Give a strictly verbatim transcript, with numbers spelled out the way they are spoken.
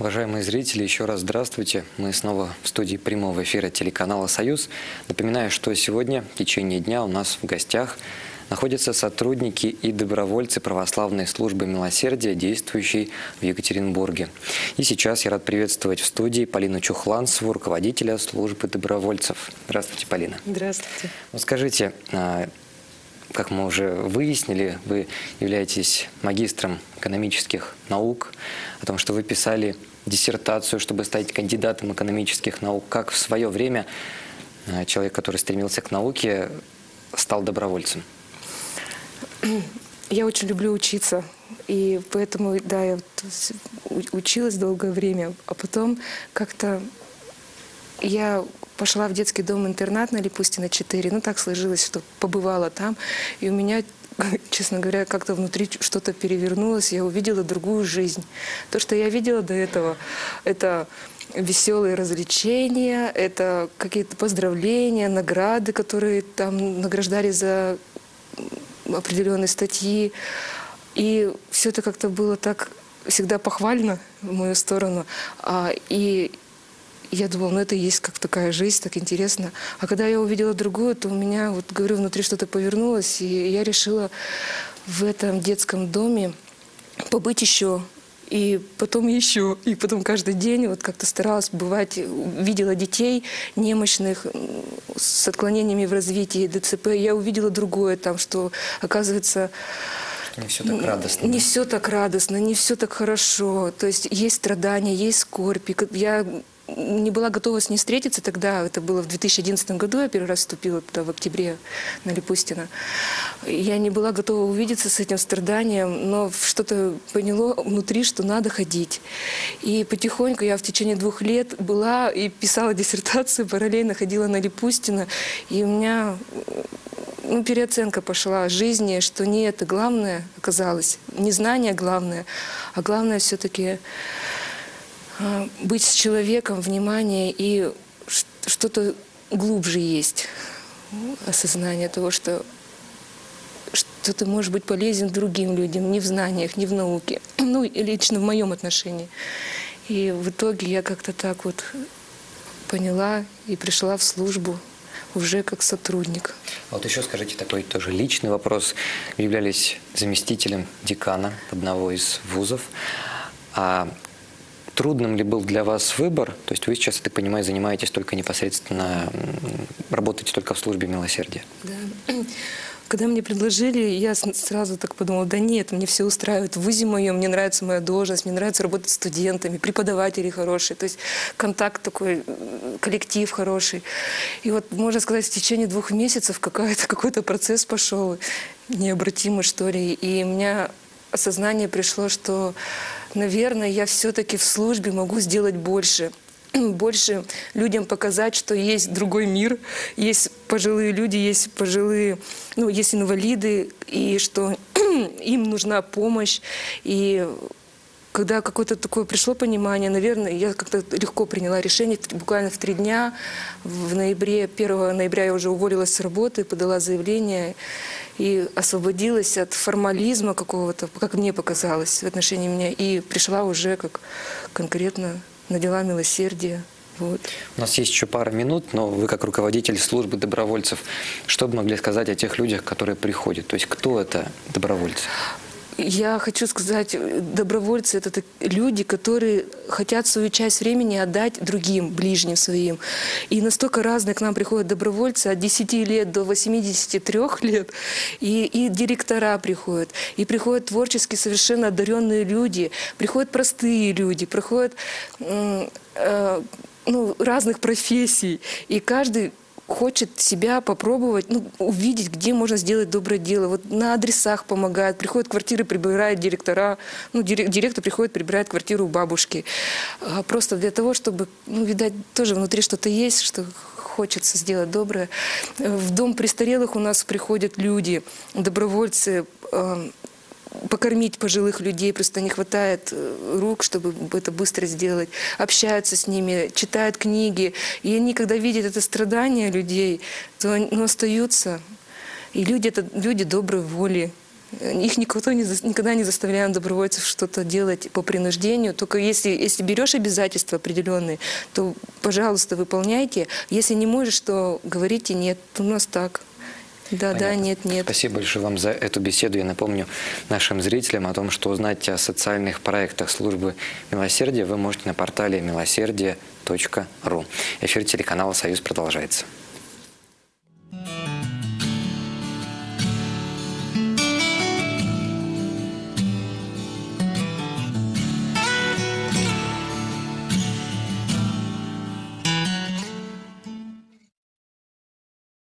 Уважаемые зрители, еще раз здравствуйте. Мы снова в студии прямого эфира телеканала «Союз». Напоминаю, что сегодня в течение дня у нас в гостях находятся сотрудники и добровольцы православной службы милосердия, действующей в Екатеринбурге. И сейчас я рад приветствовать в студии Полину Чухланцеву, руководителя службы добровольцев. Здравствуйте, Полина. Здравствуйте. Ну, скажите, как мы уже выяснили, вы являетесь магистром экономических наук, о том, что вы писали диссертацию, чтобы стать кандидатом экономических наук. Как в свое время человек, который стремился к науке, стал добровольцем? Я очень люблю учиться, и поэтому, да, я училась долгое время, а потом как-то я пошла в детский дом-интернат на Липустина четыре, ну так сложилось, что побывала там, и у меня, честно говоря, как-то внутри что-то перевернулось, я увидела другую жизнь. То, что я видела до этого, это веселые развлечения, это какие-то поздравления, награды, которые там награждали за определенные статьи. И все это как-то было так всегда похвально в мою сторону. А, и я думала, ну это и есть как такая жизнь, так интересно. А когда я увидела другую, то у меня, вот говорю, внутри что-то повернулось, и я решила в этом детском доме побыть еще. И потом еще, и потом каждый день вот как-то старалась бывать, видела детей немощных с отклонениями в развитии, ДЦП. Я увидела другое там, что, оказывается, не все так радостно. Не все так радостно, не все так хорошо. То есть есть страдания, есть скорбь. Я не была готова с ней встретиться тогда, это было в две тысячи одиннадцатом году, я первый раз вступила туда в октябре на Липустина. Я не была готова увидеться с этим страданием, но что-то поняло внутри, что надо ходить. И потихоньку я в течение двух лет была и писала диссертацию, параллельно ходила на Липустина, и у меня ну, переоценка пошла жизни, что не это главное оказалось, не знание главное, а главное все-таки быть с человеком, внимание, и что-то глубже есть. Осознание того, что, что ты можешь быть полезен другим людям, не в знаниях, не в науке. Ну, и лично в моем отношении. И в итоге я как-то так вот поняла и пришла в службу уже как сотрудник. А вот еще скажите такой тоже личный вопрос. Вы являлись заместителем декана одного из вузов. А трудным ли был для вас выбор? То есть вы сейчас, я так понимаю, занимаетесь только непосредственно, работаете только в службе милосердия? Да. Когда мне предложили, я сразу так подумала, да нет, мне все устраивает в вузе моем, мне нравится моя должность, мне нравится работать с студентами, преподаватели хорошие, то есть контакт такой, коллектив хороший. И вот, можно сказать, в течение двух месяцев какой-то процесс пошел, необратимый, что ли, и у меня осознание пришло, что, наверное, я все-таки в службе могу сделать больше. Больше людям показать, что есть другой мир, есть пожилые люди, есть пожилые, ну, есть инвалиды, и что им нужна помощь. И когда какое-то такое пришло понимание, наверное, я как-то легко приняла решение, буквально в три дня, в ноябре, первого ноября я уже уволилась с работы, подала заявление и освободилась от формализма какого-то, как мне показалось, в отношении меня, и пришла уже как конкретно на дела милосердия. Вот. У нас есть еще пара минут, но вы как руководитель службы добровольцев, что бы могли сказать о тех людях, которые приходят? То есть кто это добровольцы? Я хочу сказать, добровольцы – это люди, которые хотят свою часть времени отдать другим, ближним своим. И настолько разные к нам приходят добровольцы, от десяти лет до восьмидесяти трёх лет. И, и директора приходят, и приходят творчески совершенно одаренные люди, приходят простые люди, приходят э, э, ну, разных профессий. И каждый хочет себя попробовать, ну, увидеть, где можно сделать доброе дело. Вот на адресах помогают, приходят в квартиры, прибирают директора. Ну, директор приходит, прибирает квартиру у бабушки. Просто для того, чтобы, ну, видать, тоже внутри что-то есть, что хочется сделать доброе. В дом престарелых у нас приходят люди, добровольцы, покормить пожилых людей, просто не хватает рук, чтобы это быстро сделать. Общаются с ними, читают книги. И они, когда видят это страдание людей, то они, ну, остаются. И люди – это люди доброй воли. Их никто не, за- никогда не заставляем добровольцев что-то делать по принуждению. Только если, если берешь обязательства определенные, то, пожалуйста, выполняйте. Если не можешь, то говорите нет. У нас так. Да, да, Понятно. нет, нет. Спасибо большое вам за эту беседу. Я напомню нашим зрителям о том, что узнать о социальных проектах службы милосердия вы можете на портале милосердие точка ру. Эфир телеканала «Союз» продолжается.